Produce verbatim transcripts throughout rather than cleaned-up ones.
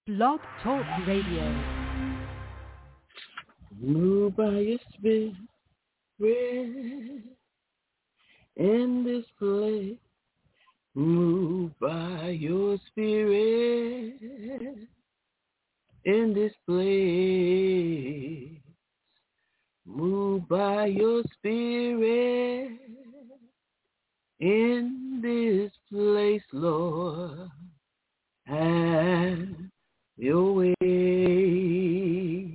Blog Talk Radio. Move by your spirit in this place. Move by your spirit in this place. Move by your spirit in this place, Lord. Have your way.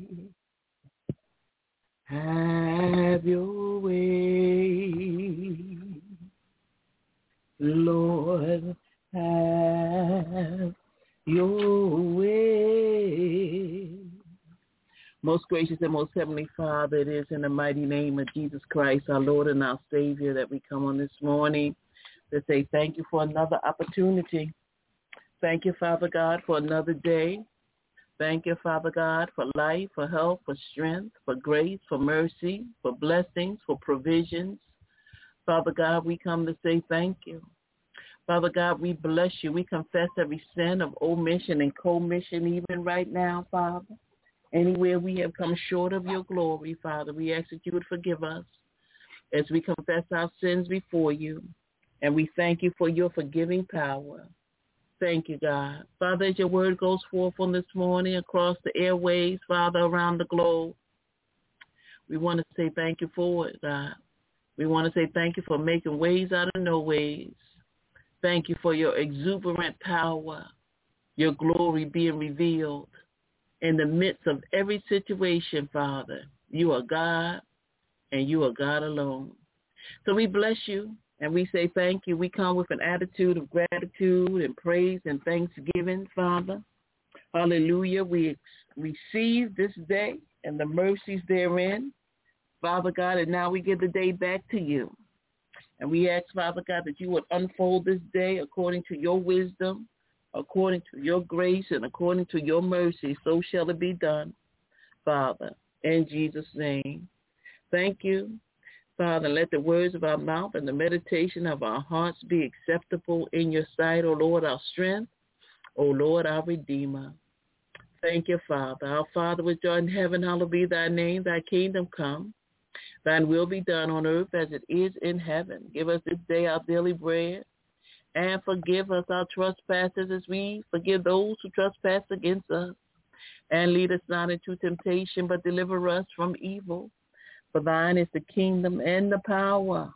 Have your way. Lord, have your way. Most gracious and most heavenly Father, it is in the mighty name of Jesus Christ, our Lord and our Savior, that we come on this morning to say thank you for another opportunity. Thank you, Father God, for another day. Thank you, Father God, for life, for health, for strength, for grace, for mercy, for blessings, for provisions. Father God, we come to say thank you. Father God, we bless you. We confess every sin of omission and commission even right now, Father. Anywhere we have come short of your glory, Father, we ask that you would forgive us as we confess our sins before you. And we thank you for your forgiving power. Thank you, God. Father, as your word goes forth on this morning across the airways, Father, around the globe, we want to say thank you for it, God. We want to say thank you for making ways out of no ways. Thank you for your exuberant power, your glory being revealed in the midst of every situation, Father. You are God, and you are God alone. So we bless you. And we say thank you. We come with an attitude of gratitude and praise and thanksgiving, Father. Hallelujah. We ex- receive this day and the mercies therein, Father God, and now we give the day back to you. And we ask, Father God, that you would unfold this day according to your wisdom, according to your grace, and according to your mercy. So shall it be done, Father, in Jesus' name. Thank you. Father, let the words of our mouth and the meditation of our hearts be acceptable in your sight, O Lord, our strength, O Lord, our Redeemer. Thank you, Father. Our Father which art in heaven, hallowed be thy name. Thy kingdom come. Thine will be done on earth as it is in heaven. Give us this day our daily bread, and forgive us our trespasses as we forgive those who trespass against us. And lead us not into temptation, but deliver us from evil. For thine is the kingdom and the power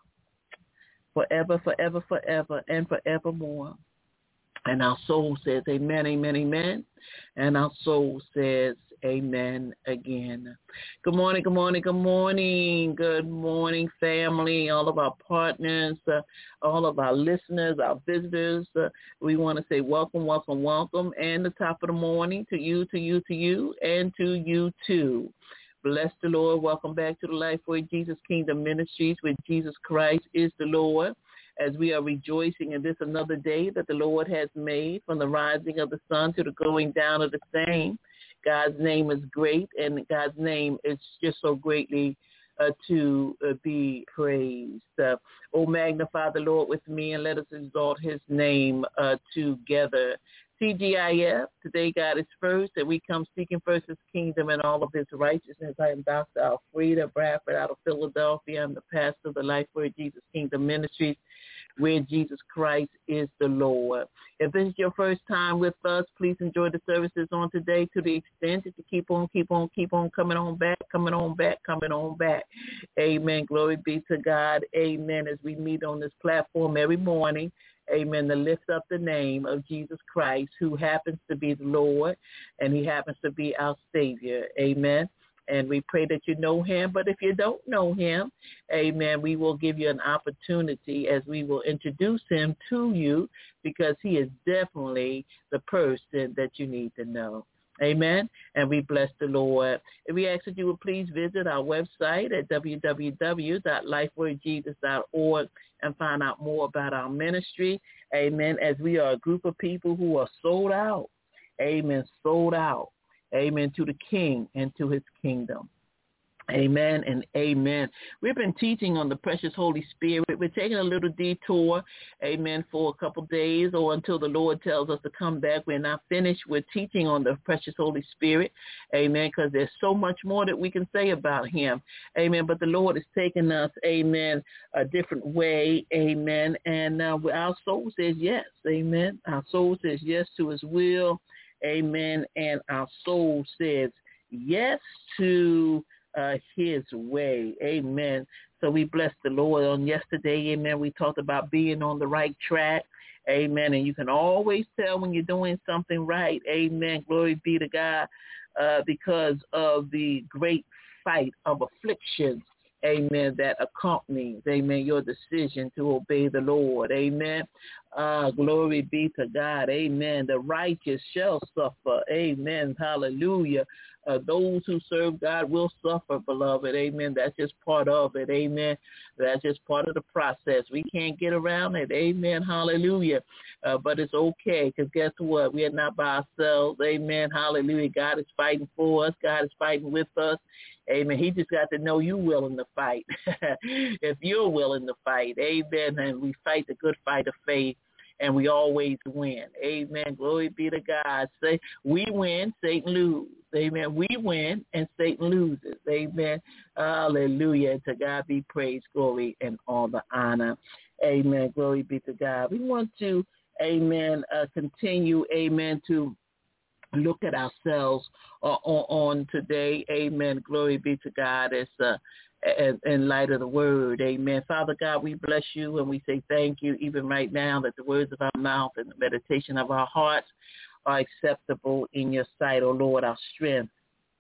forever, forever, forever, and forevermore. And our soul says amen, amen, amen. And our soul says amen again. Good morning, good morning, good morning. Good morning, family, all of our partners, uh, all of our listeners, our visitors. Uh, we want to say welcome, welcome, welcome. And the top of the morning to you, to you, to you, and to you too. Bless the Lord. Welcome back to the Lifeway Jesus Kingdom Ministries, where Jesus Christ is the Lord, as we are rejoicing in this another day that the Lord has made, from the rising of the sun to the going down of the same. God's name is great, and God's name is just so greatly uh, to uh, be praised. Uh, oh, magnify the Lord with me, and let us exalt his name uh, together. T G I F, today God is first, and we come seeking first his kingdom and all of his righteousness. I am Doctor Alfreda Bradford out of Philadelphia. I'm the pastor of the Lifeway Jesus Kingdom Ministries, where Jesus Christ is the Lord. If this is your first time with us, please enjoy the services on today to the extent that you keep on, keep on, keep on coming on back, coming on back, coming on back. Amen. Glory be to God. Amen. As we meet on this platform every morning, amen, to lift up the name of Jesus Christ, who happens to be the Lord, and he happens to be our Savior. Amen. And we pray that you know him. But if you don't know him, amen, we will give you an opportunity as we will introduce him to you, because he is definitely the person that you need to know. Amen. And we bless the Lord. And we ask that you would please visit our website at w w w dot lifeway jesus dot org and find out more about our ministry. Amen. As we are a group of people who are sold out. Amen. Sold out. Amen. To the King and to his kingdom. Amen and amen. We've been teaching on the precious Holy Spirit. We're taking a little detour, amen, for a couple days or until the Lord tells us to come back. We're not finished. We're teaching on the precious Holy Spirit, amen, because there's so much more that we can say about him, amen. But the Lord is taking us, amen, a different way, amen. And uh, our soul says yes, amen. Our soul says yes to his will, amen. And our soul says yes to Uh, his way. Amen. So we bless the Lord on yesterday. Amen. We talked about being on the right track. Amen. And you can always tell when you're doing something right. Amen. Glory be to God. Uh, because of the great fight of afflictions. Amen. That accompanies, amen, your decision to obey the Lord. Amen. Uh, glory be to God. Amen. The righteous shall suffer. Amen. Hallelujah. Uh, those who serve God will suffer, beloved. Amen. That's just part of it. Amen. That's just part of the process. We can't get around it. Amen. Hallelujah. Uh, but it's okay because guess what? We are not by ourselves. Amen. Hallelujah. God is fighting for us. God is fighting with us. Amen. He just got to know you willing to fight. If you're willing to fight, amen. And we fight the good fight of faith, and we always win. Amen. Glory be to God. Say we win, Satan loses. Amen. We win, and Satan loses. Amen. Hallelujah. To God be praise, glory, and all the honor. Amen. Glory be to God. We want to, amen, uh, continue, amen, to look at ourselves uh, on, on today. Amen. Glory be to God as uh, in, in light of the word. Amen. Father God, we bless you and we say thank you even right now that the words of our mouth and the meditation of our hearts are acceptable in your sight, O Lord, our strength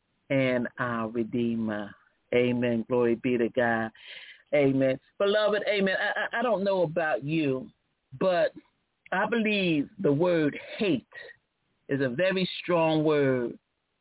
and our Redeemer. Amen. Glory be to God. Amen. Beloved, amen. I, I don't know about you, but I believe the word hate is a very strong word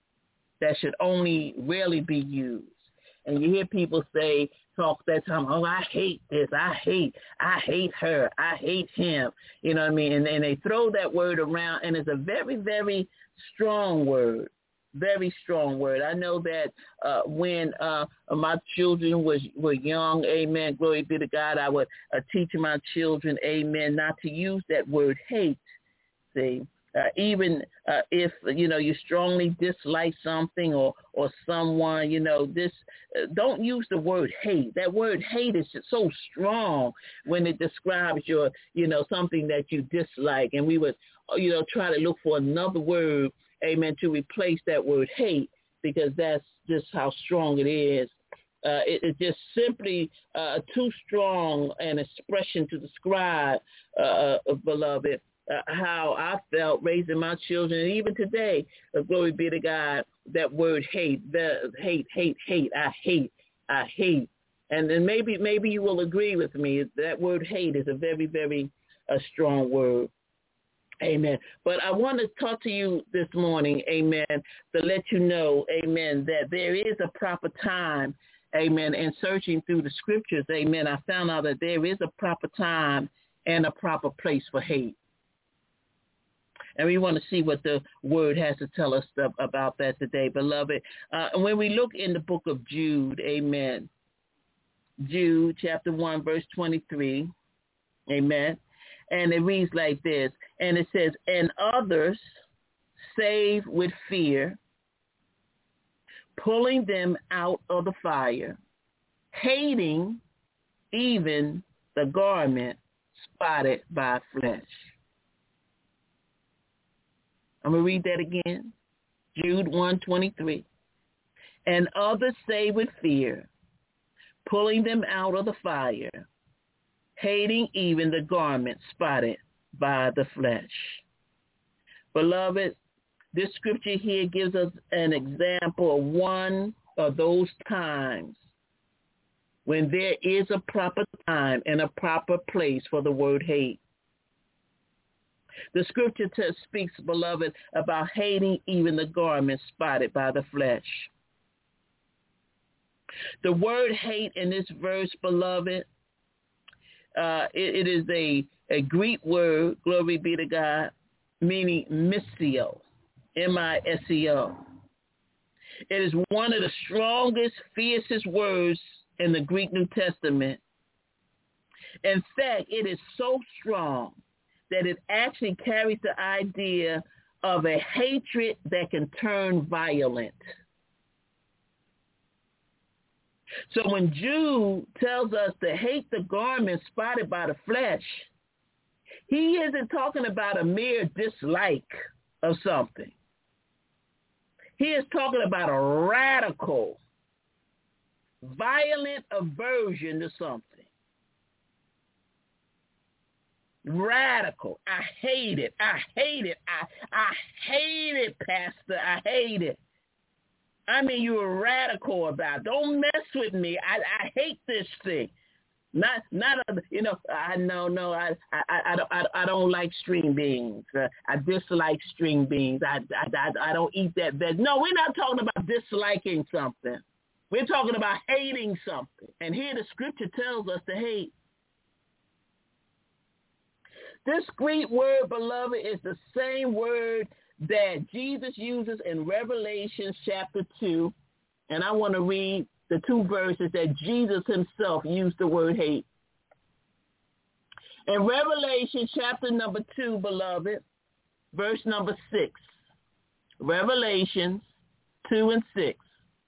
that should only rarely be used. And you hear people say, talk that time, oh, I hate this, I hate, I hate her, I hate him. You know what I mean? And, and they throw that word around, and it's a very, very strong word, very strong word. I know that uh, when uh, my children was were young, amen, glory be to God, I would uh, teach my children, amen, not to use that word hate, see. Uh, even uh, if, you know, you strongly dislike something or, or someone, you know, this, uh, don't use the word hate. That word hate is just so strong when it describes your, you know, something that you dislike. And we would, you know, try to look for another word, amen, to replace that word hate, because that's just how strong it is. Uh, it, it's just simply uh, too strong an expression to describe, uh, uh, beloved, Uh, how I felt raising my children, and even today, uh, glory be to God, that word hate, the hate, hate, hate, I hate, I hate. And then maybe maybe you will agree with me, that word hate is a very, very uh, strong word. Amen. But I want to talk to you this morning, amen, to let you know, amen, that there is a proper time, amen, in searching through the scriptures, amen. I found out that there is a proper time and a proper place for hate. And we want to see what the word has to tell us about that today, beloved. Uh, when we look in the book of Jude, amen, Jude chapter one, verse twenty-three, amen, and it reads like this, and it says, and others save with fear, pulling them out of the fire, hating even the garment spotted by flesh. I'm going to read that again. Jude one twenty-three. And others say with fear, pulling them out of the fire, hating even the garment spotted by the flesh. Beloved, this scripture here gives us an example of one of those times when there is a proper time and a proper place for the word hate. The scripture t- speaks, beloved, about hating even the garment spotted by the flesh. The word hate in this verse, beloved, uh, it, it is a, a Greek word, glory be to God, meaning missio, M I S E O. It is one of the strongest, fiercest words in the Greek New Testament. In fact, it is so strong that it actually carries the idea of a hatred that can turn violent. So when Jude tells us to hate the garment spotted by the flesh, he isn't talking about a mere dislike of something. He is talking about a radical, violent aversion to something. Radical. I hate it. I hate it. I, I hate it, Pastor. I hate it. I mean, you were radical about it. Don't mess with me. I, I hate this thing. Not, not a, you know, I no, no, I, I, I don't, I, I don't like string beans. Uh, I dislike string beans. I, I, I, I don't eat that veg. No, we're not talking about disliking something. We're talking about hating something. And here the scripture tells us to hate. This Greek word, beloved, is the same word that Jesus uses in Revelation chapter two. And I want to read the two verses that Jesus himself used the word hate. In Revelation chapter number two, beloved, verse number six. Revelations two and six.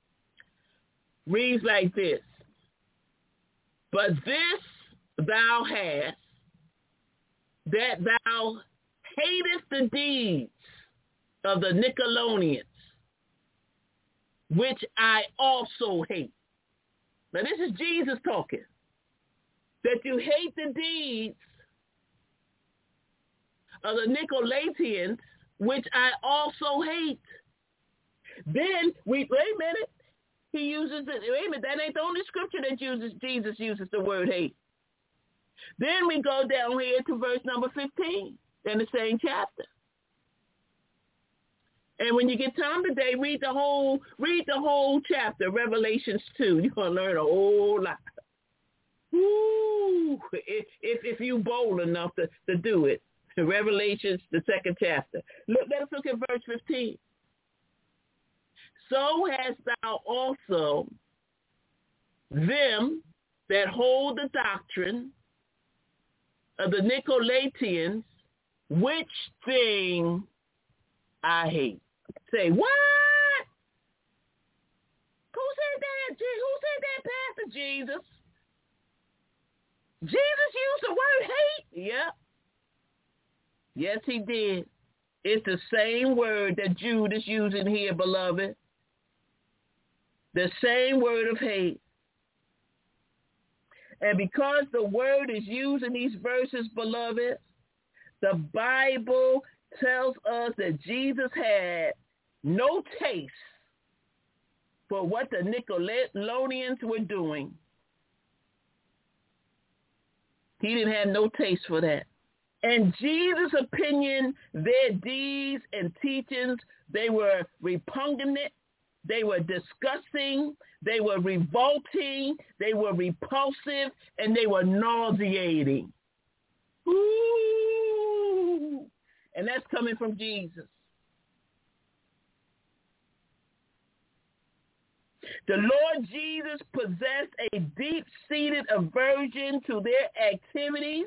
Reads like this. But this thou hast, that thou hatest the deeds of the Nicolaitans, which I also hate. Now this is Jesus talking. That you hate the deeds of the Nicolaitans, which I also hate. Then we, wait a minute, he uses it, wait a minute, that ain't the only scripture that uses, Jesus uses the word hate. Then we go down here to verse number fifteen in the same chapter. And when you get time today, read the whole read the whole chapter, Revelations two. You're gonna learn a whole lot. Ooh, if if, if you bold enough to, to do it. Revelations, the second chapter. Look, let us look at verse fifteen. So hast thou also them that hold the doctrine of the Nicolaitans, which thing I hate. Say, what? Who said that? Who said that, Pastor Jesus? Jesus used the word hate? Yep. Yes, he did. It's the same word that Jude is using here, beloved. The same word of hate. And because the word is used in these verses, beloved, the Bible tells us that Jesus had no taste for what the Nicolaitans were doing. He didn't have no taste for that. In Jesus' opinion, their deeds and teachings, they were repugnant, they were disgusting, they were revolting, they were repulsive, and they were nauseating. Ooh. And that's coming from Jesus. The Lord Jesus possessed a deep-seated aversion to their activities,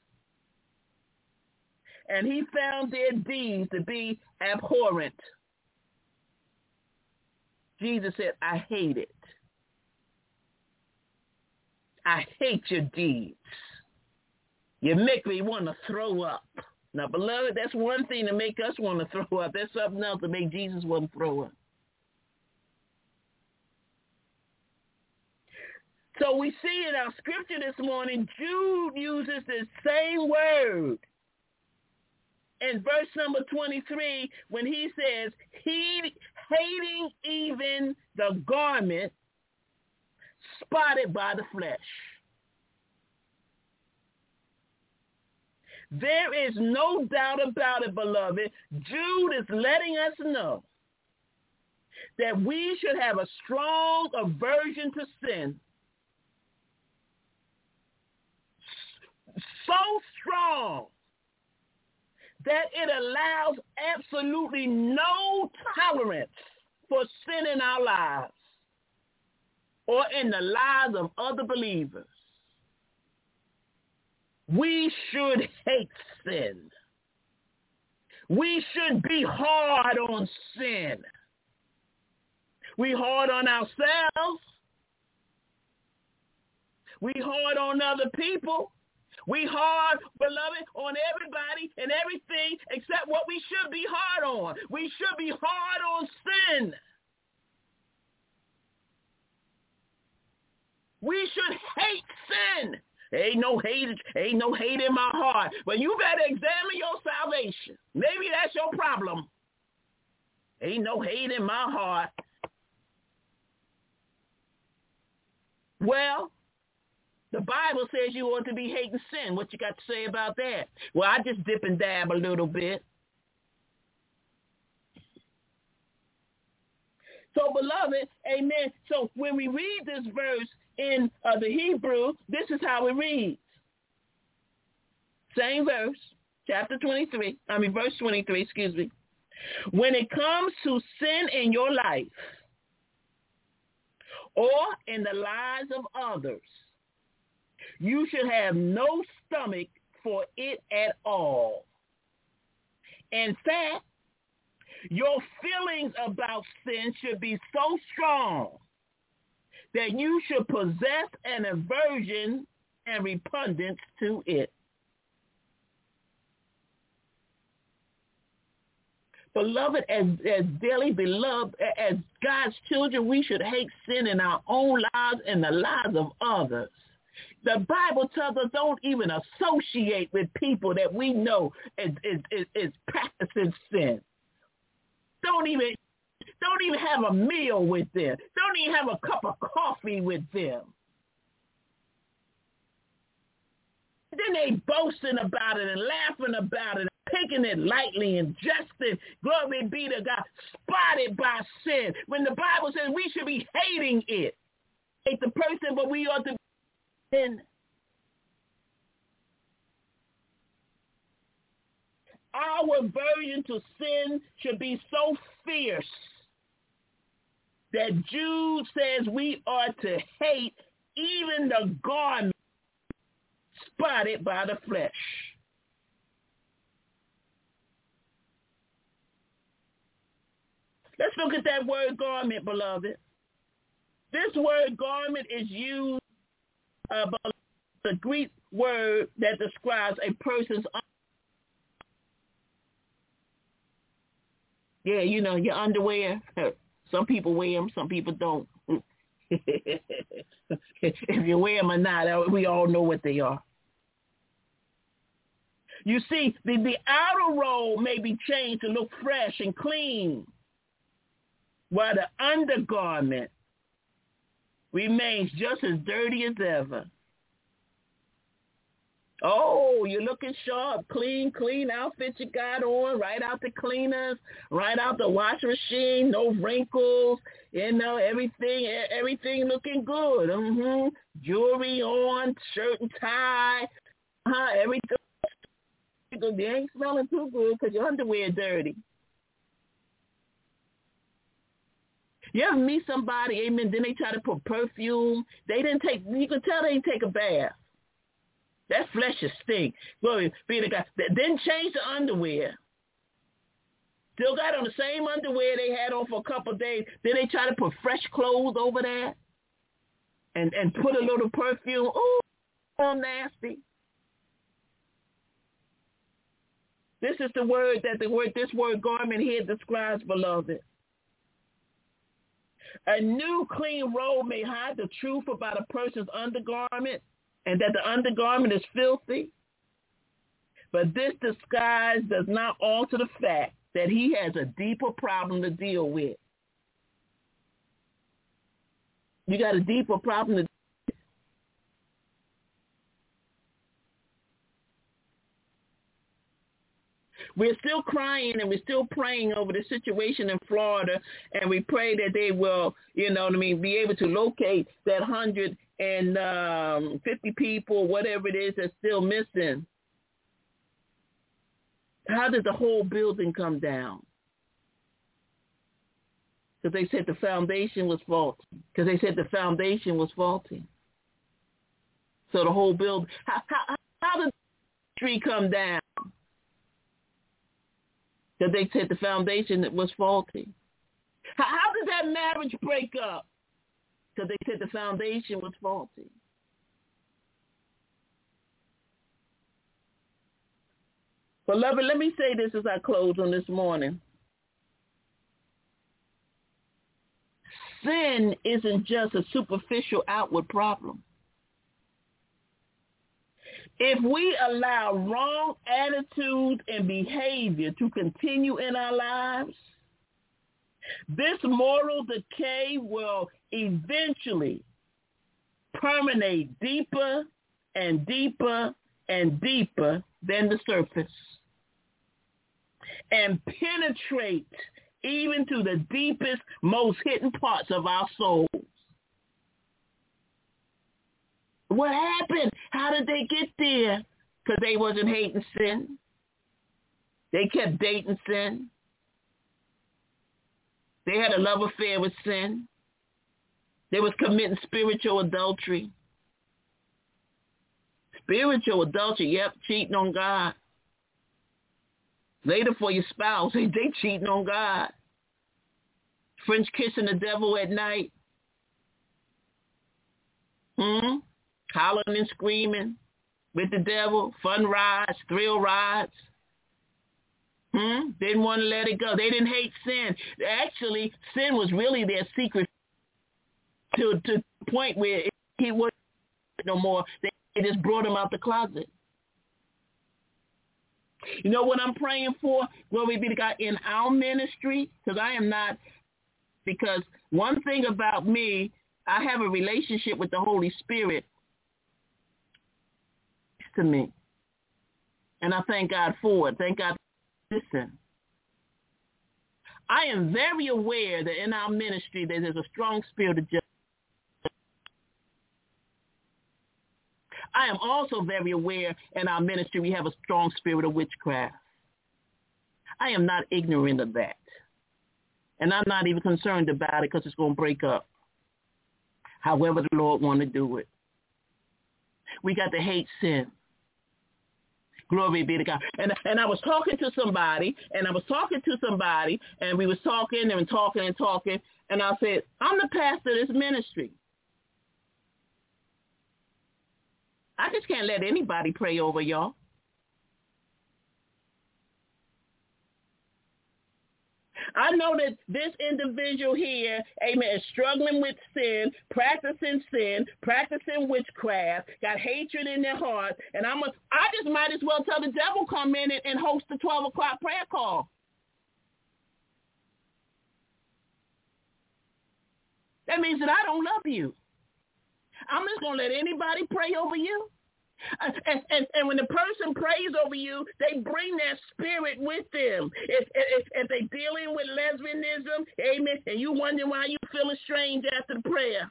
and he found their deeds to be abhorrent. Jesus said, I hate it. I hate your deeds. You make me want to throw up. Now, beloved, that's one thing to make us want to throw up. That's something else to make Jesus want to throw up. So we see in our scripture this morning, Jude uses the same word in verse number twenty-three when he says, he hating even the garment spotted by the flesh. There is no doubt about it, beloved. Jude is letting us know that we should have a strong aversion to sin. So strong that it allows absolutely no tolerance for sin in our lives or in the lives of other believers. We should hate sin. We should be hard on sin. We hard on ourselves. We hard on other people. We hard, beloved, on everybody and everything except what we should be hard on. We should be hard on sin. We should hate sin. Ain't no hate, ain't no hate in my heart. Well, you better examine your salvation. Maybe that's your problem. Ain't no hate in my heart. Well, the Bible says you ought to be hating sin. What you got to say about that? Well, I just dip and dab a little bit. So, beloved, amen. So when we read this verse in uh, the Hebrew, this is how it reads. Same verse, chapter twenty-three, I mean verse twenty-three, excuse me. When it comes to sin in your life or in the lives of others, you should have no stomach for it at all. In fact, your feelings about sin should be so strong that you should possess an aversion and repugnance to it. Beloved, as, as dearly beloved, as God's children, we should hate sin in our own lives and the lives of others. The Bible tells us don't even associate with people that we know is, is, is, is practicing sin. Don't even, don't even have a meal with them. Don't even have a cup of coffee with them. Then they boasting about it and laughing about it, taking it lightly and jesting. Glory be to God, spotted by sin. When the Bible says we should be hating it. Hate the person, but we ought to be sin. Our aversion to sin should be so fierce that Jude says we are to hate even the garment spotted by the flesh. Let's look at that word garment, beloved. This word garment is used uh, by the Greek word that describes a person's Yeah, you know, your underwear. Some people wear them, some people don't. If you wear them or not, we all know what they are. You see, the, the outer robe may be changed to look fresh and clean, while the undergarment remains just as dirty as ever. Oh, you're looking sharp, clean, clean outfit you got on, right out the cleaners, right out the washing machine, no wrinkles, you know, everything, everything looking good. Mm-hmm. Jewelry on, shirt and tie, uh-huh, everything. You ain't smelling too good because your underwear is dirty. You ever meet somebody, amen, then they try to put perfume. They didn't take, you can tell they didn't take a bath. That flesh is stink. Glory be to God. Didn't change the underwear. Still got on the same underwear they had on for a couple of days. Then they try to put fresh clothes over that and, and put a little perfume. Ooh, so nasty. This is the word that the word, this word garment here describes, beloved. A new clean robe may hide the truth about a person's undergarment and that the undergarment is filthy. But this disguise does not alter the fact that he has a deeper problem to deal with. You got a deeper problem to We're still crying and we're still praying over the situation in Florida, and we pray that they will, you know what I mean, be able to locate that one hundred fifty people, whatever it is, that's still missing. How did the whole building come down? Because they said the foundation was faulty. Because they said the foundation was faulty. So the whole building, how, how, how did the tree come down? Because they said the foundation was faulty. How, how did that marriage break up? Because they said the foundation was faulty. Beloved, let me say this as I close on this morning. Sin isn't just a superficial outward problem. If we allow wrong attitudes and behavior to continue in our lives, this moral decay will eventually permeate deeper and deeper and deeper than the surface and penetrate even to the deepest, most hidden parts of our souls. What happened? How did they get there? Because they wasn't hating sin. They kept dating sin. They had a love affair with sin. They was committing spiritual adultery. Spiritual adultery, yep, cheating on God. Later for your spouse, they, they cheating on God. French kissing the devil at night. Hmm? Hollering and screaming with the devil. Fun rides, thrill rides. Hmm? Didn't want to let it go. They didn't hate sin. Actually, sin was really their secret to, to the point where he wasn't no more. They just brought him out the closet. You know what I'm praying for? Glory be to God in our ministry, because I am not, because one thing about me, I have a relationship with the Holy Spirit to me. And I thank God for it. Thank God. Listen, I am very aware that in our ministry that there's a strong spirit of justice. I am also very aware in our ministry we have a strong spirit of witchcraft. I am not ignorant of that. And I'm not even concerned about it because it's going to break up. However the Lord want to do it. We got to hate sin. Glory be to God. And and I was talking to somebody, and I was talking to somebody, and we was talking and talking and talking, and I said, I'm the pastor of this ministry. I just can't let anybody pray over y'all. I know that this individual here, amen, is struggling with sin, practicing sin, practicing witchcraft, got hatred in their heart, and I'm a, I just might as well tell the devil come in and, and host the twelve o'clock prayer call. That means that I don't love you. I'm just going to let anybody pray over you. And, and, and when the person prays over you, they bring that spirit with them. If, if, if they're dealing with lesbianism, amen, and you wonder why you feeling strange after the prayer.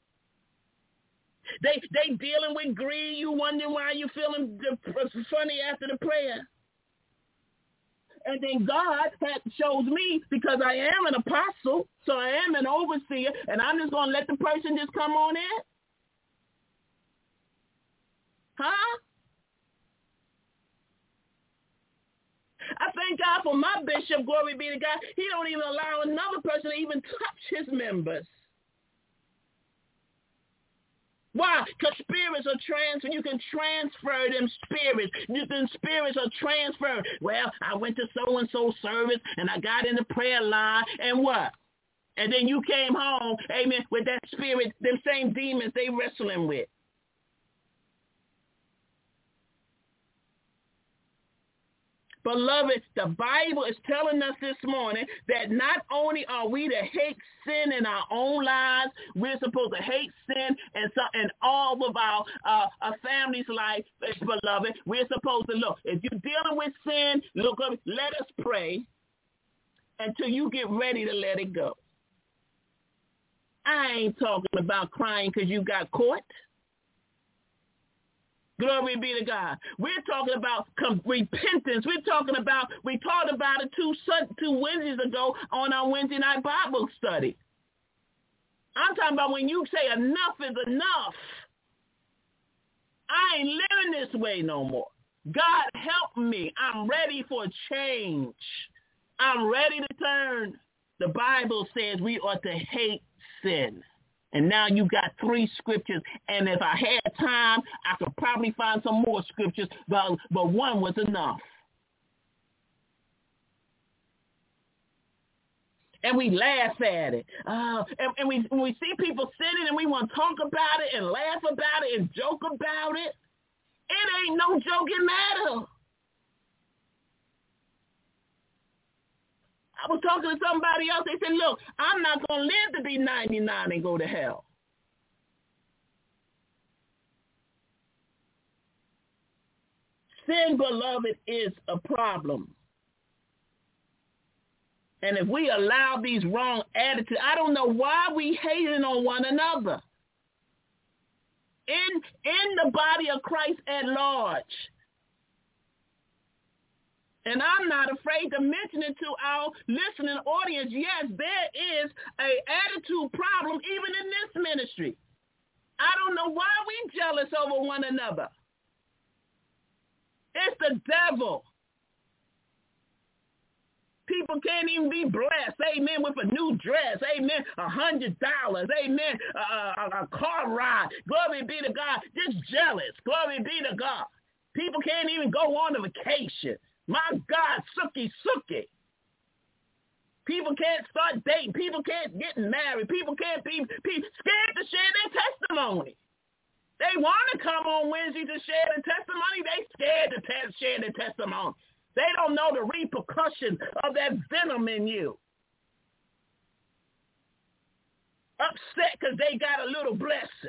They they dealing with greed, you wonder why you feeling funny after the prayer. And then God had, shows me, because I am an apostle, so I am an overseer, and I'm just going to let the person just come on in. Huh? I thank God for my bishop, glory be to God. He don't even allow another person to even touch his members. Why? Because spirits are transferred. You can transfer them spirits. You can, spirits are transferred. Well, I went to so-and-so service, and I got in the prayer line, and what? And then you came home, amen, with that spirit, them same demons they wrestling with. Beloved, the Bible is telling us this morning that not only are we to hate sin in our own lives, we're supposed to hate sin in, so, in all of our, uh, our family's life, beloved. We're supposed to look. If you're dealing with sin, look up, let us pray until you get ready to let it go. I ain't talking about crying because you got caught. Glory be to God. We're talking about com- repentance. We're talking about, we talked about it two, two Wednesdays ago on our Wednesday night Bible study. I'm talking about when you say enough is enough. I ain't living this way no more. God help me. I'm ready for change. I'm ready to turn. The Bible says we ought to hate sin. And now you got three scriptures. And if I had time, I could probably find some more scriptures, but, but one was enough. And we laugh at it. Uh, and, and we, when we see people sinning and we want to talk about it and laugh about it and joke about it, it ain't no joking matter. I was talking to somebody else. They said, look, I'm not going to live to be ninety-nine and go to hell. Sin, beloved, is a problem. And if we allow these wrong attitudes, I don't know why we hating on one another. In, in the body of Christ at large. And I'm not afraid to mention it to our listening audience. Yes, there is an attitude problem even in this ministry. I don't know why we jealous over one another. It's the devil. People can't even be blessed, amen, with a new dress, amen, a hundred dollars, amen, a, a, a car ride. Glory be to God. Just jealous. Glory be to God. People can't even go on a vacation. My God, sookie, sookie. People can't start dating. People can't get married. People can't be, be scared to share their testimony. They want to come on Wednesday to share their testimony. They scared to te- share their testimony. They don't know the repercussion of that venom in you. Upset because they got a little blessing.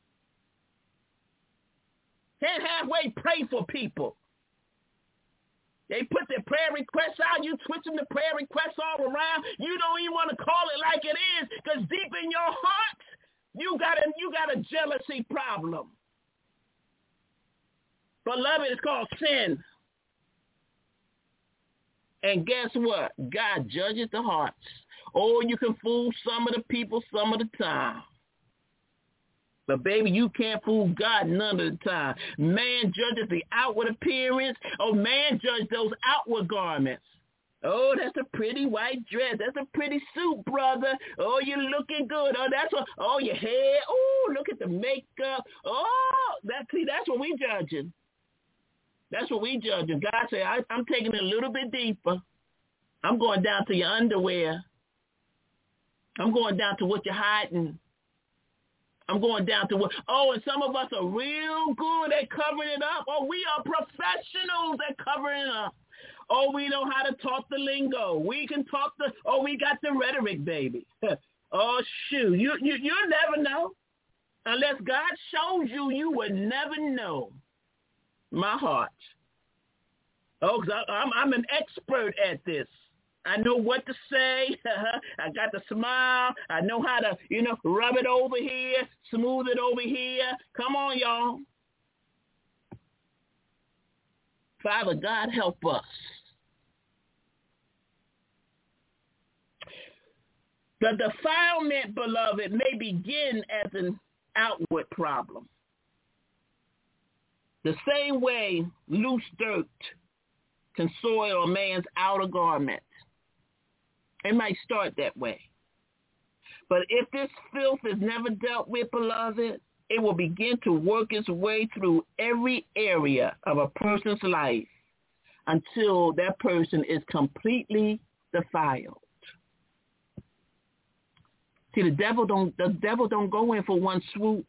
Can't halfway pray for people. They put their prayer requests out. You twitching the prayer requests all around. You don't even want to call it like it is because deep in your heart, you got a, you got a jealousy problem. Beloved, it's called sin. And guess what? God judges the hearts. Oh, you can fool some of the people some of the time. But, baby, you can't fool God none of the time. Man judges the outward appearance. Oh, man judges those outward garments. Oh, that's a pretty white dress. That's a pretty suit, brother. Oh, you're looking good. Oh, that's what. Oh, your hair. Oh, look at the makeup. Oh, that, see, that's what we judging. That's what we judging. God said, I, I'm taking it a little bit deeper. I'm going down to your underwear. I'm going down to what you're hiding. I'm going down to what, oh, and some of us are real good at covering it up. Oh, we are professionals at covering it up. Oh, we know how to talk the lingo. We can talk the, oh, we got the rhetoric, baby. Oh, shoot. You, you, you'll never know. Unless God shows you, you would never know. My heart. Oh, cause I, I'm, I'm an expert at this. I know what to say. I got the smile. I know how to, you know, rub it over here, smooth it over here. Come on, y'all. Father God, help us. The defilement, beloved, may begin as an outward problem. The same way loose dirt can soil a man's outer garment. It might start that way. But if this filth is never dealt with, beloved, it will begin to work its way through every area of a person's life until that person is completely defiled. See, the devil don't the devil don't go in for one swoop.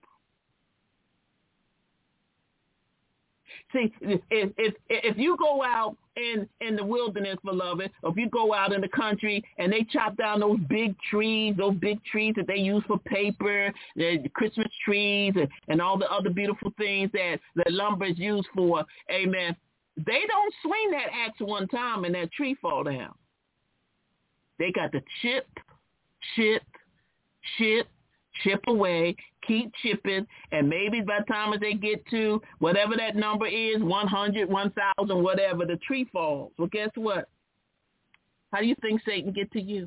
See, if, if if you go out in, in the wilderness, beloved, or if you go out in the country and they chop down those big trees, those big trees that they use for paper, the Christmas trees and, and all the other beautiful things that, that lumber is used for, amen, they don't swing that axe one time and that tree fall down. They got to chip, chip, chip, Chip away, keep chipping, and maybe by the time they get to whatever that number is, one hundred, one thousand, whatever, the tree falls. Well, guess what? How do you think Satan get to you?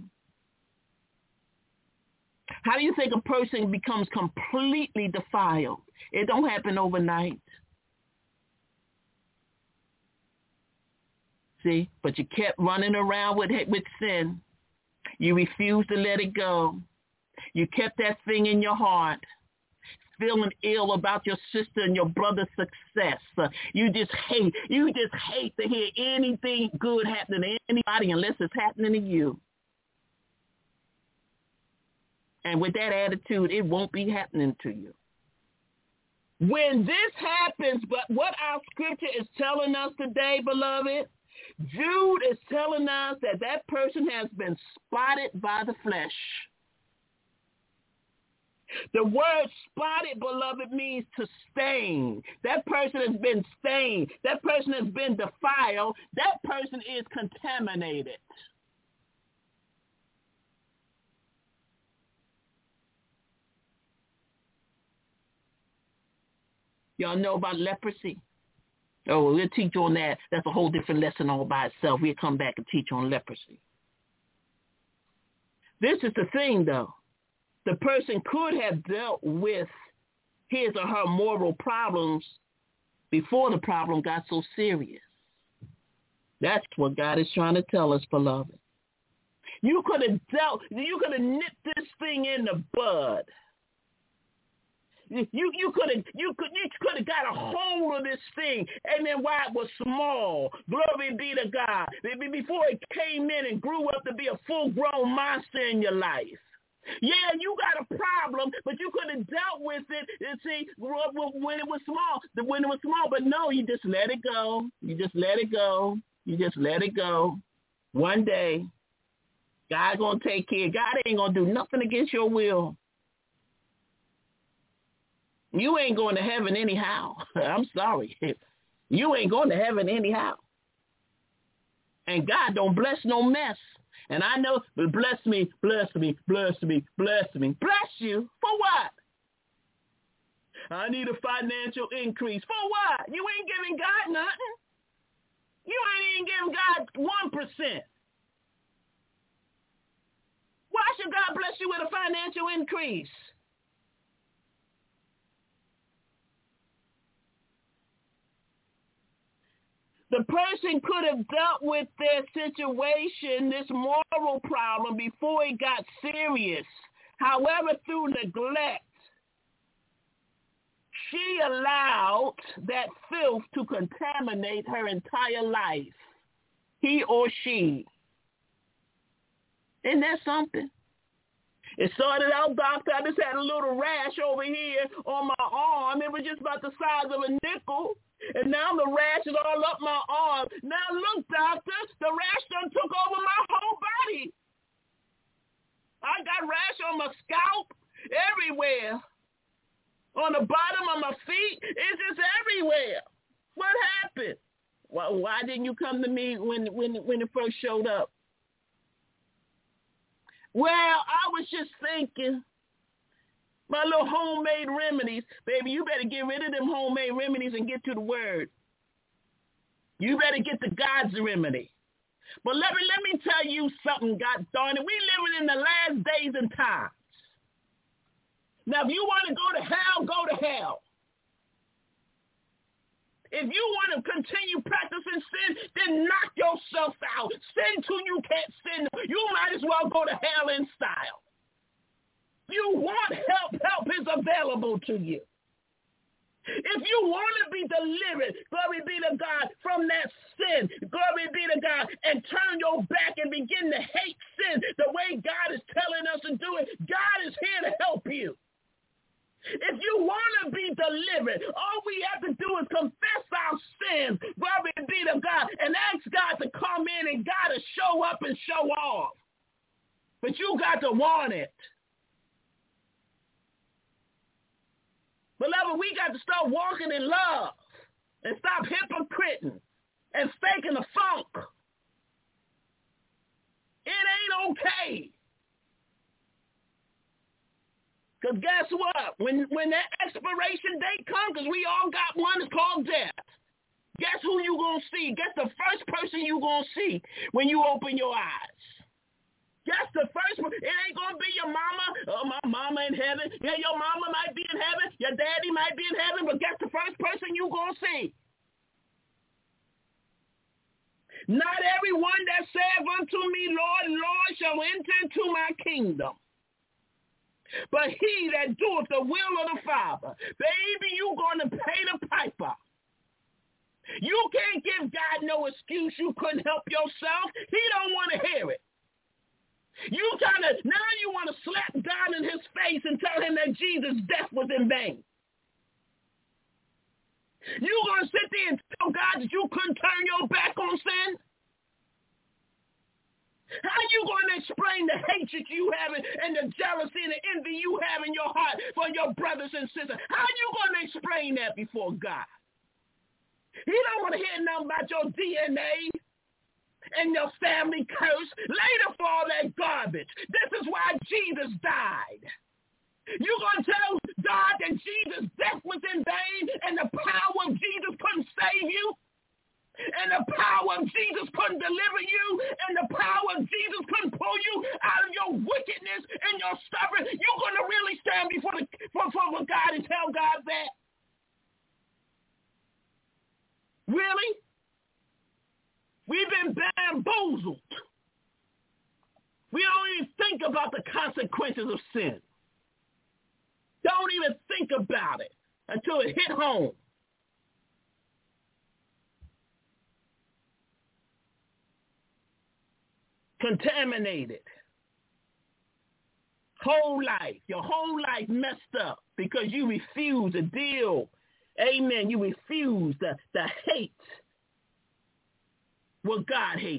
How do you think a person becomes completely defiled? It don't happen overnight. See, but you kept running around with with sin. You refused to let it go. You kept that thing in your heart, feeling ill about your sister and your brother's success. Uh, you just hate, you just hate to hear anything good happening to anybody unless it's happening to you. And with that attitude, it won't be happening to you. When this happens, but what our scripture is telling us today, beloved, Jude is telling us that that person has been spotted by the flesh. The word spotted, beloved, means to stain. That person has been stained. That person has been defiled. That person is contaminated. Y'all know about leprosy? Oh, we'll teach on that. That's a whole different lesson all by itself. We'll come back and teach on leprosy. This is the thing, though. The person could have dealt with his or her moral problems before the problem got so serious. That's what God is trying to tell us, beloved. You could have dealt, you could have nipped this thing in the bud. You you could have you could you could have got a hold of this thing, and then while it was small, glory be to God, before it came in and grew up to be a full-grown monster in your life. Yeah, you got a problem, but you could have dealt with it. And see, when it was small, when it was small, but no, you just let it go. You just let it go. You just let it go. One day, God's gonna take care. God ain't gonna do nothing against your will. You ain't going to heaven anyhow. I'm sorry. You ain't going to heaven anyhow. And God don't bless no mess. And I know, but bless me, bless me, bless me, bless me. Bless you? For what? I need a financial increase. For what? You ain't giving God nothing. You ain't even giving God one percent. Why should God bless you with a financial increase? The person could have dealt with their situation, this moral problem, before it got serious. However, through neglect, she allowed that filth to contaminate her entire life. He or she. Isn't that something? It started out, doctor, I just had a little rash over here on my arm. It was just about the size of a nickel. And now the rash is all up my arm. Now look, doctor, the rash done took over my whole body. I got rash on my scalp, everywhere. On the bottom of my feet, it's just everywhere. What happened? Why, why didn't you come to me when, when, when it first showed up? Well, I was just thinking, my little homemade remedies. Baby, you better get rid of them homemade remedies and get to the word. You better get the God's remedy. But let me, let me tell you something, God darn it. We living in the last days and times. Now, if you want to go to hell, go to hell. If you want to continue practicing sin, then knock yourself out. Sin till you can't sin. You might as well go to hell in style. You want help, help is available to you. If you want to be delivered, glory be to God, from that sin, glory be to God, and turn your back and begin to hate sin the way God is telling us to do it, God is here to help you. If you want to be delivered, all we have to do is confess our sins, glory be to God, and ask God to come in and God to show up and show off. But you got to want it. Beloved, we got to start walking in love and stop hypocriting and faking the funk. It ain't okay. Because guess what? When when that expiration date comes, because we all got one, it's called death. Guess who you going to see? Guess the first person you going to see when you open your eyes. Guess the first one. It ain't going to be your mama. Oh, my mama in heaven. Yeah, your mama might be in heaven. Your daddy might be in heaven. But guess the first person you going to see? Not everyone that saith unto me, Lord, Lord, shall enter into my kingdom. But he that doeth the will of the Father. Baby, you going to pay the piper. You can't give God no excuse you couldn't help yourself. He don't want to hear it. You trying to, now you want to slap God in his face and tell him that Jesus' death was in vain. You going to sit there and tell God that you couldn't turn your back on sin? How you going to explain the hatred you have and the jealousy and the envy you have in your heart for your brothers and sisters? How you going to explain that before God? He don't want to hear nothing about your D N A and your family curse. Later for all that garbage. This is why Jesus died. You going to tell God that Jesus' death was in vain and the power of Jesus couldn't save you? And the power of Jesus couldn't deliver you? And the power of Jesus couldn't pull you out of your wickedness and your stubborn? You going to really stand before, the, for, for God and tell God that? Really? We've been bamboozled. We don't even think about the consequences of sin. Don't even think about it until it hit home. Contaminated. Whole life, your whole life messed up because you refuse to deal. Amen. You refuse to, to hate what God hates.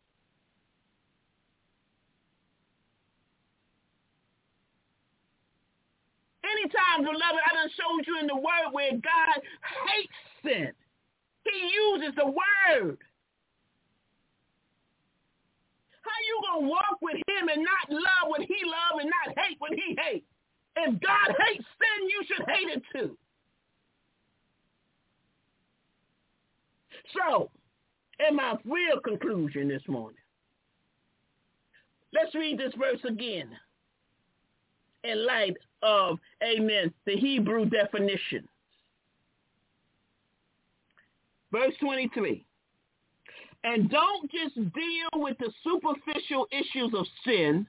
Anytime, beloved, I done showed you in the word where God hates sin. He uses the word. How you going to walk with him and not love what he loves and not hate what he hates? If God hates sin, you should hate it too. So, in my real conclusion this morning, let's read this verse again in light of, amen, the Hebrew definition. Verse twenty-three. And don't just deal with the superficial issues of sin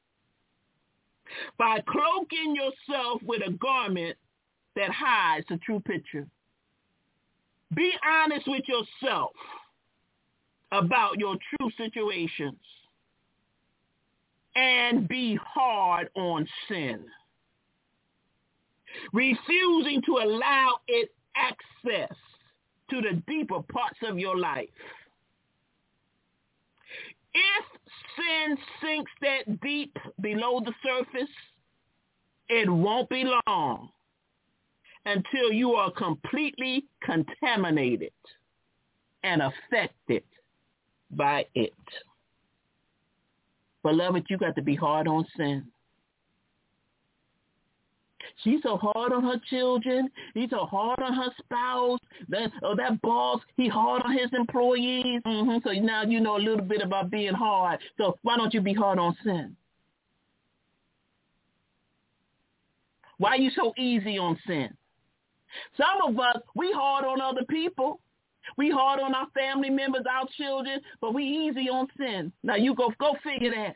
by cloaking yourself with a garment that hides the true picture. Be honest with yourself about your true situations and be hard on sin, refusing to allow it access to the deeper parts of your life. If sin sinks that deep below the surface, it won't be long until you are completely contaminated and affected by it. Beloved, you got to be hard on sin. She's so hard on her children. He's so hard on her spouse. That, or that boss, he hard on his employees. Mm-hmm. So now you know a little bit about being hard. So why don't you be hard on sin? Why are you so easy on sin? Some of us, we hard on other people. We hard on our family members, our children, but we easy on sin. Now you go go figure that.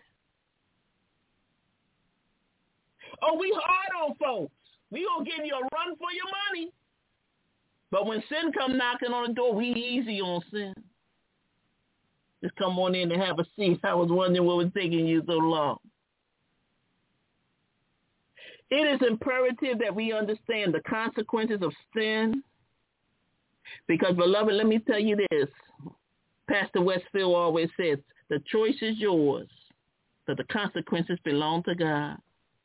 Oh, we hard on folks. We gonna give you a run for your money. But when sin come knocking on the door, we easy on sin. Just come on in and have a seat. I was wondering what was taking you so long. It is imperative that we understand the consequences of sin. Because, beloved, let me tell you this. Pastor Westfield always says, the choice is yours, but the consequences belong to God.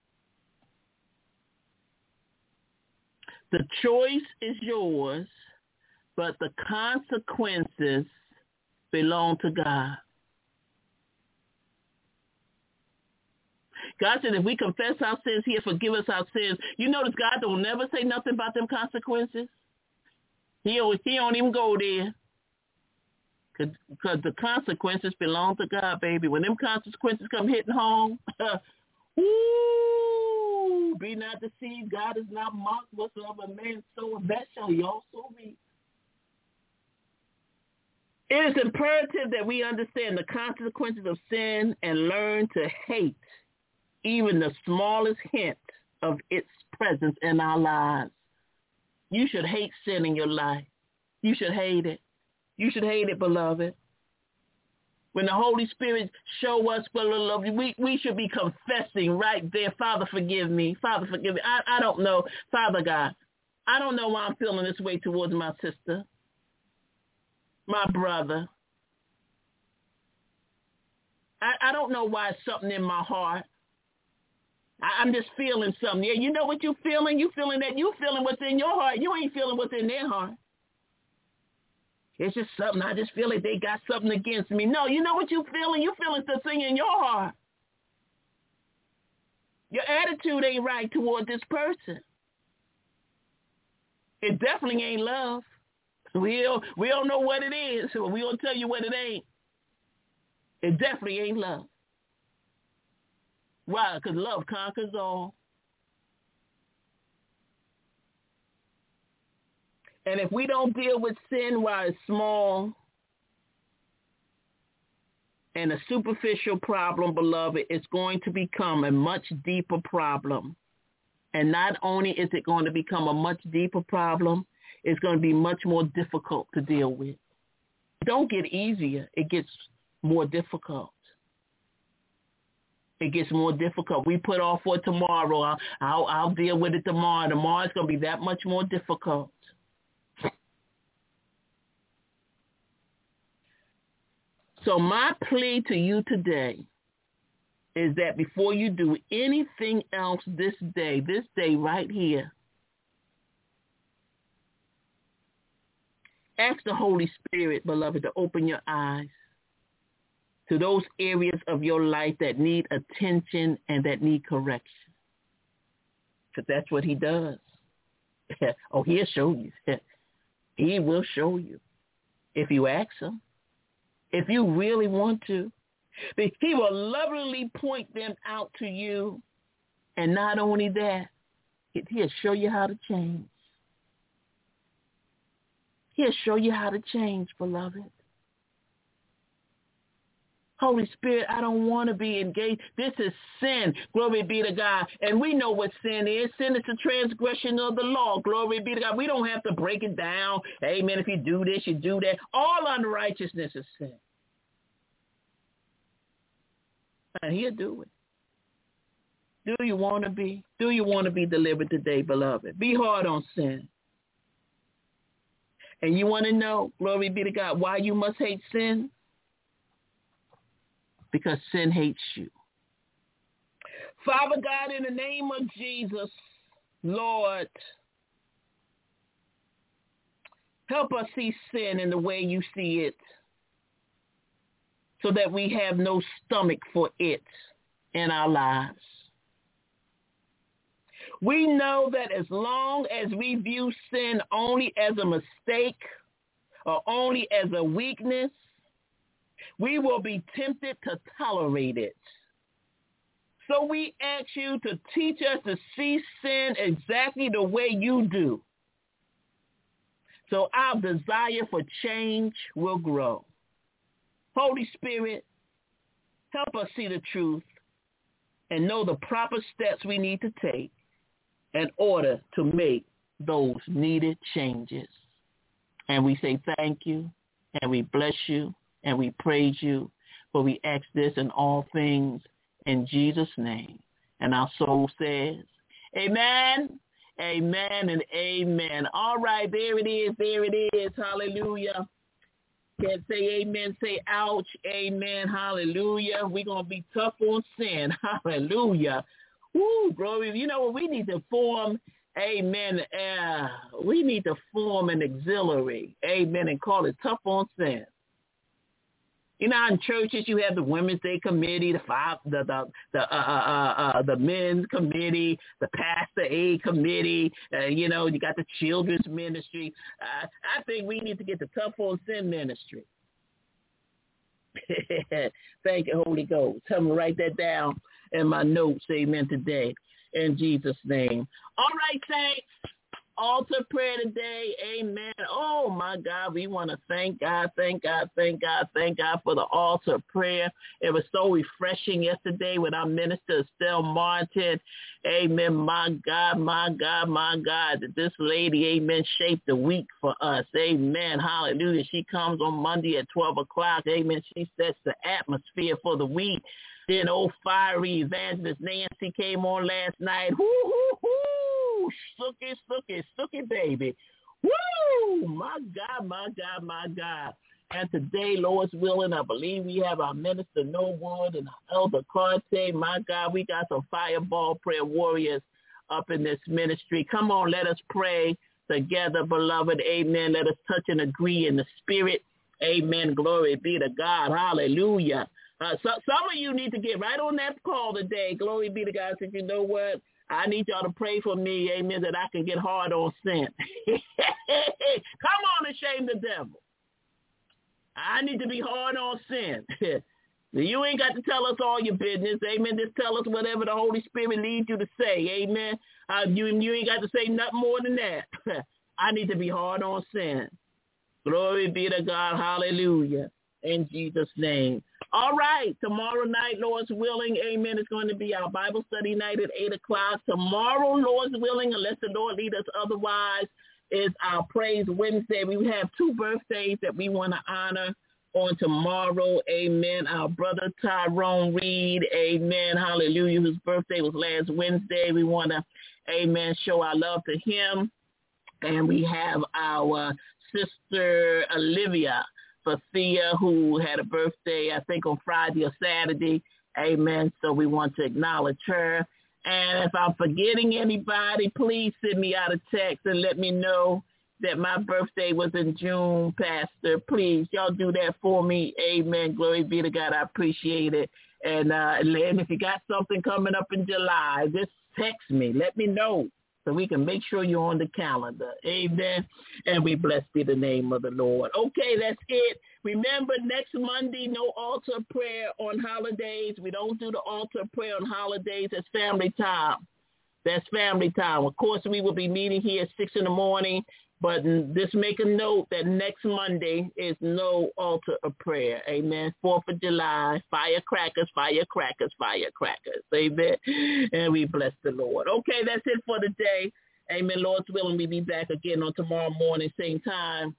The choice is yours, but the consequences belong to God. God said if we confess our sins, he'll forgive us our sins. You notice God don't never say nothing about them consequences. He don't, he don't even go there. Because the consequences belong to God, baby. When them consequences come hitting home, ooh, be not deceived. God is not mocked. Whatsoever man soweth, that shall he also reap. It is imperative that we understand the consequences of sin and learn to hate even the smallest hint of its presence in our lives. You should hate sin in your life. You should hate it. You should hate it, beloved. When the Holy Spirit show us, beloved, we, we should be confessing right there, Father, forgive me. Father, forgive me. I, I don't know. Father God, I don't know why I'm feeling this way towards my sister, my brother. I, I don't know why it's something in my heart. I, I'm just feeling something. Yeah, you know what you're feeling? You feeling that you feeling what's in your heart. You ain't feeling what's in their heart. It's just something. I just feel like they got something against me. No, you know what you're feeling? You're feeling the thing in your heart. Your attitude ain't right toward this person. It definitely ain't love. We don't, we don't know what it is, so we don't tell you what it ain't. It definitely ain't love. Why? Because love conquers all. And if we don't deal with sin while it's small and a superficial problem, beloved, it's going to become a much deeper problem. And not only is it going to become a much deeper problem, it's going to be much more difficult to deal with. It don't get easier. It gets more difficult. It gets more difficult. We put off for tomorrow. I'll, I'll, I'll deal with it tomorrow. Tomorrow it's going to be that much more difficult. So my plea to you today is that before you do anything else this day, this day right here, ask the Holy Spirit, beloved, to open your eyes to those areas of your life that need attention and that need correction. Because that's what he does. Oh, he'll show you. He will show you if you ask him. If you really want to, he will lovingly point them out to you. And not only that, he'll show you how to change. He'll show you how to change, beloved. Holy Spirit, I don't want to be engaged. This is sin. Glory be to God. And we know what sin is. Sin is the transgression of the law. Glory be to God. We don't have to break it down. Amen. If you do this, you do that. All unrighteousness is sin. And he'll do it. Do you want to be? Do you want to be delivered today, beloved? Be hard on sin. And you want to know, glory be to God, why you must hate sin? Because sin hates you. Father God, in the name of Jesus, Lord, help us see sin in the way you see it so that we have no stomach for it in our lives. We know that as long as we view sin only as a mistake or only as a weakness, we will be tempted to tolerate it. So we ask you to teach us to see sin exactly the way you do, so our desire for change will grow. Holy Spirit, help us see the truth and know the proper steps we need to take in order to make those needed changes. And we say thank you, and we bless you, and we praise you, for we ask this in all things in Jesus' name. And our soul says, amen, amen, and amen. All right, there it is, there it is. Hallelujah. Can't say amen, say ouch, amen, hallelujah. We're going to be tough on sin, hallelujah. Woo, glory. You know what? We need to form, amen, uh, we need to form an auxiliary, amen, and call it tough on sin. You know, in churches you have the Women's Day Committee, the five, the the the uh, uh, uh, the Men's Committee, the Pastor Aid Committee. Uh, you know, you got the Children's Ministry. Uh, I think we need to get the Tough on Sin Ministry. Thank you, Holy Ghost. Tell me to write that down in my notes. Amen. Today, in Jesus' name. All right, saints. Altar prayer today, amen. Oh, my God, we want to thank God, thank God, thank God, thank God for the altar prayer. It was so refreshing yesterday with our minister, Estelle Martin. Amen, my God, my God, my God, that this lady, amen, shaped the week for us. Amen, hallelujah. She comes on Monday at twelve o'clock. Amen, she sets the atmosphere for the week. Then old fiery evangelist Nancy came on last night. Whoo, whoo, whoo. Sookie, sookie, sookie, baby. Woo! My God, my God, my God. And today, Lord's willing, I believe we have our minister Norwood and our elder Carte. My God, we got some fireball prayer warriors up in this ministry. Come on, let us pray together, beloved. Amen. Let us touch and agree in the spirit. Amen. Glory be to God. Hallelujah. Uh, so, some of you need to get right on that call today. Glory be to God. Said, you know what? I need y'all to pray for me, amen, that I can get hard on sin. Come on and shame the devil. I need to be hard on sin. You ain't got to tell us all your business, amen. Just tell us whatever the Holy Spirit leads you to say, amen. Uh, you, you ain't got to say nothing more than that. I need to be hard on sin. Glory be to God. Hallelujah. In Jesus' name. All right. Tomorrow night, Lord's willing, amen, it's going to be our Bible study night at eight o'clock. Tomorrow, Lord's willing, unless the Lord lead us otherwise, is our Praise Wednesday. We have two birthdays that we want to honor on tomorrow. Amen. Our brother Tyrone Reed, amen, hallelujah, whose birthday was last Wednesday. We want to, amen, show our love to him. And we have our sister Olivia Thea, who had a birthday, I think, on Friday or Saturday. Amen. So we want to acknowledge her. And if I'm forgetting anybody, please send me out a text and let me know that my birthday was in June, Pastor. Please, y'all do that for me. Amen. Glory be to God. I appreciate it. And, uh, and if you got something coming up in July, just text me. Let me know, so we can make sure you're on the calendar. Amen. And we bless be the name of the Lord. Okay, that's it. Remember, next Monday, no altar prayer on holidays. We don't do the altar prayer on holidays. That's family time. That's family time. Of course, we will be meeting here at six in the morning. But just make a note that next Monday is no altar of prayer. Amen. Fourth of July, firecrackers, firecrackers, firecrackers. Amen. And we bless the Lord. Okay, that's it for the day. Amen. Lord's willing, we'll be back again on tomorrow morning, same time.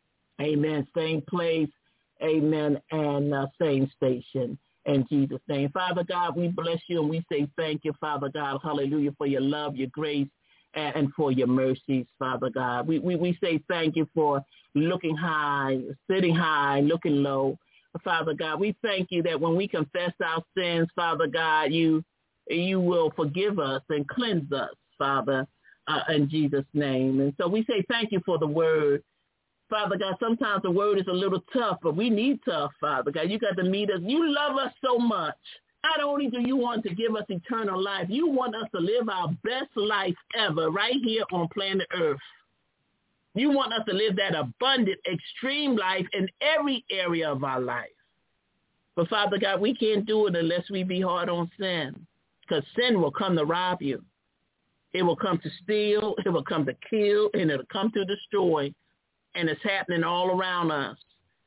Amen. Same place. Amen. And uh, same station. In Jesus' name. Father God, we bless you and we say thank you, Father God. Hallelujah, for your love, your grace, and for your mercies, Father God. We, we we say thank you for looking high, sitting high, looking low. Father God, we thank you that when we confess our sins, Father God, you you will forgive us and cleanse us, Father, uh, in Jesus' name. And so we say thank you for the word. Father God, sometimes the word is a little tough, but we need tough, Father God. You got to meet us. You love us so much. Not only do you want to give us eternal life, you want us to live our best life ever right here on planet Earth. You want us to live that abundant, extreme life in every area of our life. But, Father God, we can't do it unless we be hard on sin, because sin will come to rob you. It will come to steal, it will come to kill, and it will come to destroy, and it's happening all around us.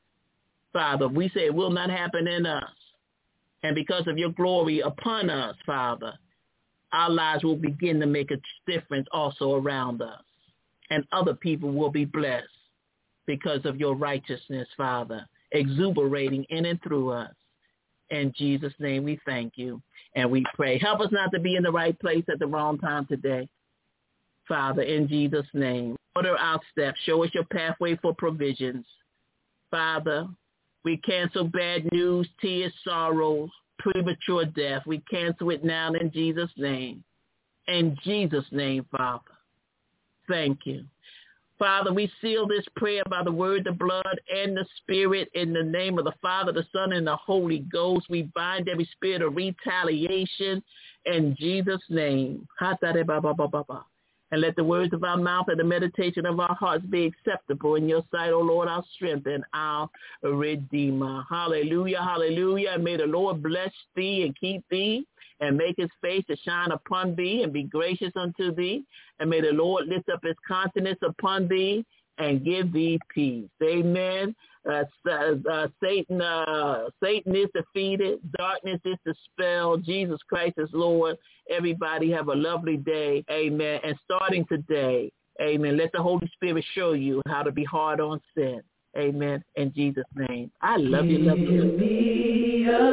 Father, we say it will not happen in us. And because of your glory upon us, Father, our lives will begin to make a difference also around us. And other people will be blessed because of your righteousness, Father, exuberating in and through us. In Jesus' name we thank you and we pray. Help us not to be in the right place at the wrong time today. Father, in Jesus' name, order our steps. Show us your pathway for provisions. Father, we cancel bad news, tears, sorrows, premature death. We cancel it now in Jesus' name. In Jesus' name, Father. Thank you. Father, we seal this prayer by the word, the blood, and the spirit in the name of the Father, the Son, and the Holy Ghost. We bind every spirit of retaliation in Jesus' name. And let the words of our mouth and the meditation of our hearts be acceptable in your sight, O Lord, our strength and our Redeemer. Hallelujah, hallelujah. And may the Lord bless thee and keep thee and make his face to shine upon thee and be gracious unto thee. And may the Lord lift up his countenance upon thee and give thee peace. Amen. Uh, uh, Satan, uh, Satan is defeated. Darkness is dispelled. Jesus Christ is Lord. Everybody have a lovely day. Amen. And starting today, amen, let the Holy Spirit show you how to be hard on sin. Amen. In Jesus' name. I love you, love you. Give me a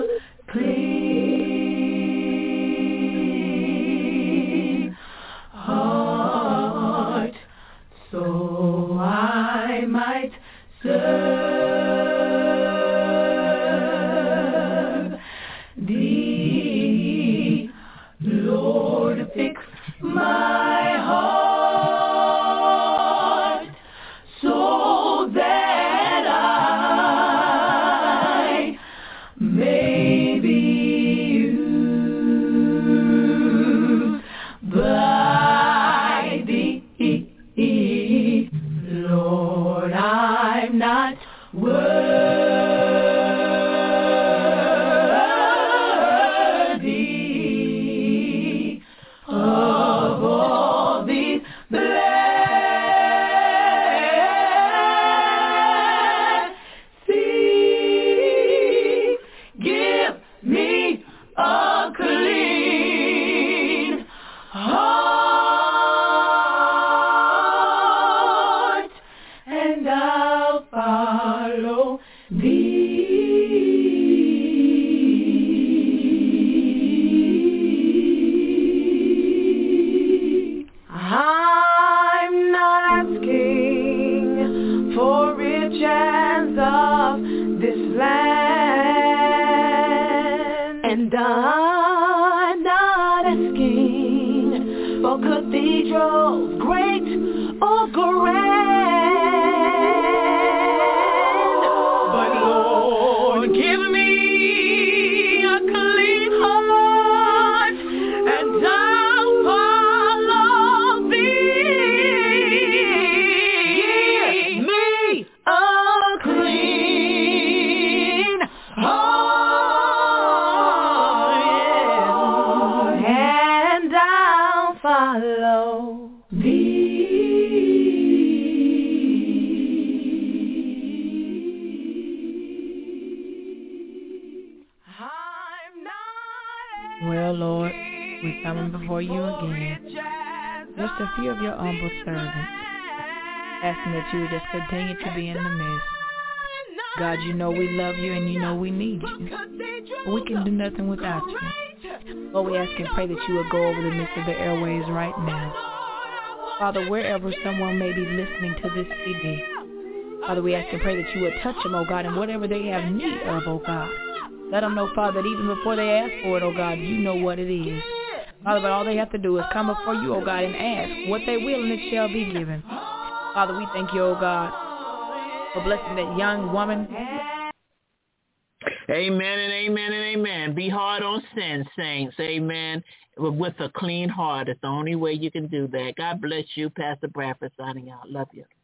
clean heart so I might serve thee. Lord, fix my heart so that I may be used by thee. Lord, I'm not worthy of all these blessings. Give me a clean heart, and I'll follow thee. I'm not asking for riches of this land, and I'm not asking for cathedrals great or grand, but Lord, give me a clean heart, and I'll follow thee. Give me a clean heart, and I'll follow thee. I'm not Well, Lord, we're coming before you again. Just a few of your humble servants, asking that you would just continue to be in the midst. God, you know we love you and you know we need you. We can do nothing without you. Lord, we ask and pray that you would go over the midst of the airways right now. Father, wherever someone may be listening to this C D, Father, we ask and pray that you would touch them, oh God, and whatever they have need of, oh God. Let them know, Father, that even before they ask for it, oh God, you know what it is. Father, but all they have to do is come before you, oh God, and ask what they will, and it shall be given. Father, we thank you, oh God, for blessing that young woman. Amen and amen and amen. Be hard on sin, saints. Amen. With a clean heart. It's the only way you can do that. God bless you. Pastor Bradford signing out. Love you.